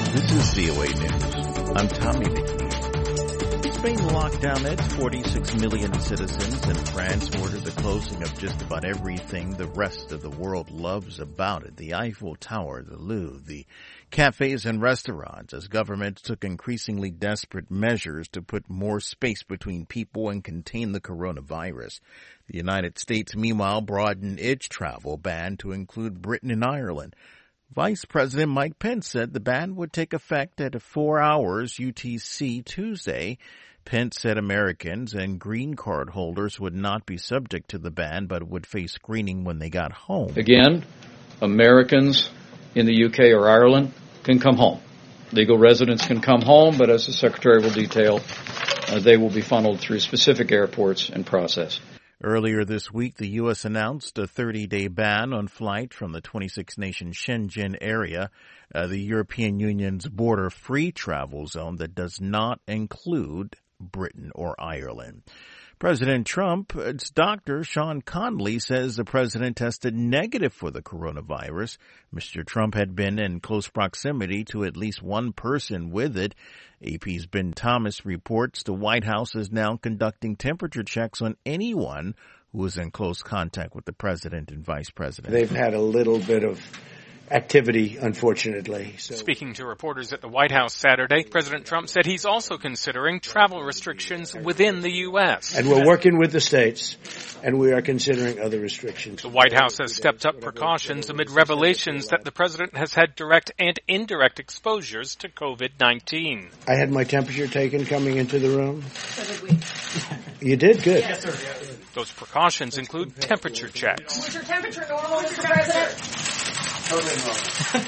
This is VOA News. I'm Tommy McNeil. Spain locked down its 46 million citizens, and France ordered the closing of just about everything the rest of the world loves about it. The Eiffel Tower, the Louvre, the cafes and restaurants, as governments took increasingly desperate measures to put more space between people and contain the coronavirus. The United States, meanwhile, broadened its travel ban to include Britain and Ireland. Vice President Mike Pence said the ban would take effect at 4 hours UTC Tuesday. Pence said Americans and green card holders would not be subject to the ban, but would face screening when they got home. Again, Americans in the UK or Ireland can come home. Legal residents can come home, but as the Secretary will detail, they will be funneled through specific airports and processed. Earlier this week, the U.S. announced a 30-day ban on flight from the 26-nation Schengen area, the European Union's border-free travel zone that does not include Britain or Ireland. President Trump's doctor, Sean Conley, says the president tested negative for the coronavirus. Mr. Trump had been in close proximity to at least one person with it. AP's Ben Thomas reports the White House is now conducting temperature checks on anyone who was in close contact with the president and vice president. They've had a little bit of activity, unfortunately. Speaking to reporters at the White House Saturday, President Trump said he's also considering travel restrictions within the U.S. And we're working with the states, and we are considering other restrictions. The White House has stepped up precautions amid revelations that the president has had direct and indirect exposures to COVID-19. I had my temperature taken coming into the room. So did we. You did? Good. Yes, sir. Those precautions include temperature checks. Was your temperature normal, Mr. President? Totally normal.